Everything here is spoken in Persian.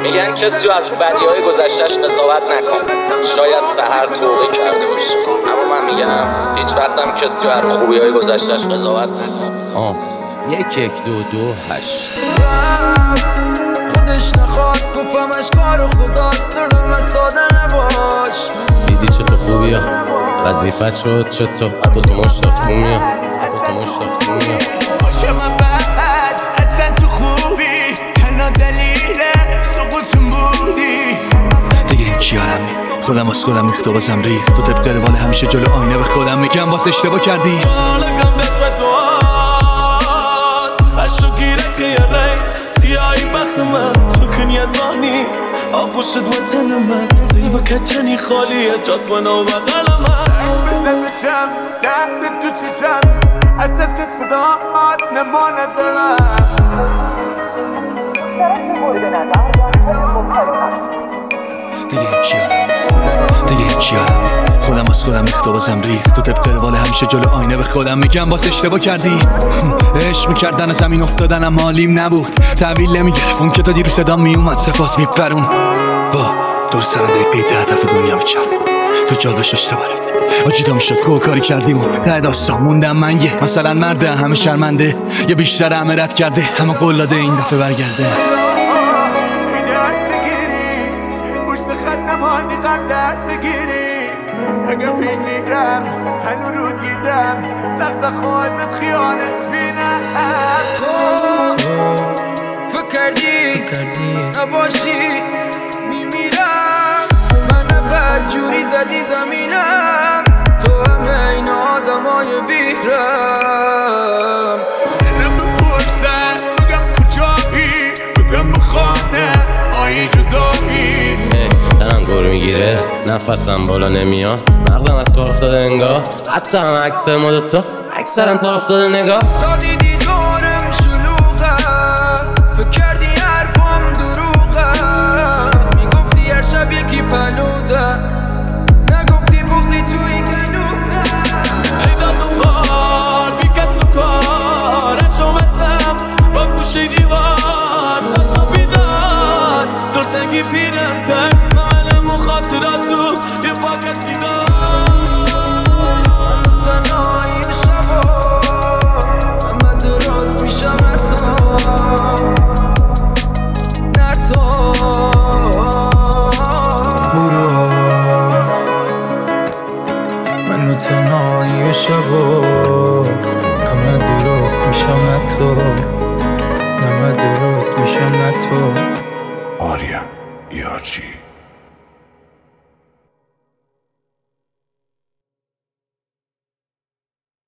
میگن کسی رو از بدیهای گذشتش قضاوت نکن، شاید سحر توبه کرده باشه، اما من میگم هیچ وقتم کسی رو از خوبیهای گذشتش قضاوت نکن. 1 2 2 8 خودش نخواست گفتمش کار خداست، دردم ساده نباش. دیدی چه تو خوبیات وظیفت شد، چه تو مشتاق خومیات، تو مشتاق خومیات. باشه من بعد اصلا تو خوبی، تنها دلیل سقوطم بودی. دیگه این چی آرم خودم از خودم ریخت و بازم ریخت، تو طبق روال همیشه جلو آینه به خودم میگم باز اشتباه کردی. سیاهی بخت من تو کنی ازانی آبوشت و تن من زیبا کچنی خالیه جاد بنا و بغل من بزنشم درد تو چشم اصلا تو صداات نمانه دارم. دیگه هیچی خودم از خودم ریخت و بازم ریخت، تو طبق روال همیشه جلو آینه به خودم میگم باز اشتباه کردی. عشق میکردن از زمین افتادنم حالیم نبود، تحویل نمیگرفت اون که تا دیرو صدام میومد سپاس میپرون. با دور سرنده پیت هدف دنیا میچرد، تو جاداش اشتباه رفت آجی تا میشد که کاری کردیم و ته داستان موندم من یه مثلا مرده همه شرمنده یا بیشتر همه رد کرده همه قلاده این دفعه برگرده. اگه بگیرم هنو رو دیدم سخت خوازت خیالت بینم. تو فکر کردی نباشی میمیرم، من بد جوری زدی زمینم، تو همه این آدمای بیرم. دلم بپرسن بگم کجایی، بگم بخانه آیه جدایی. تنم گور میگیره نفسم بالا نمیاد، مغزم از کار افتاده انگار، حتی هم عکس ما دوتا اکثرم تا افتاده نگاه. تا دیدی دورم شلوغم فکر کردی حرفم دروغم، میگفتی هر شب یکی پلودم نگفتی بغضی توی گلودم. ایداد دوبار بی کس و کار شمستم با گوشه دیوار تا بیدار درسنگی پیرم کرد مخاطرات تو یه پاکتی دار. تنهایی به شبا من درست میشم نتو برو من تنهایی به شبا من درست میشم نتو من درست میشم نتو. آریا یارچی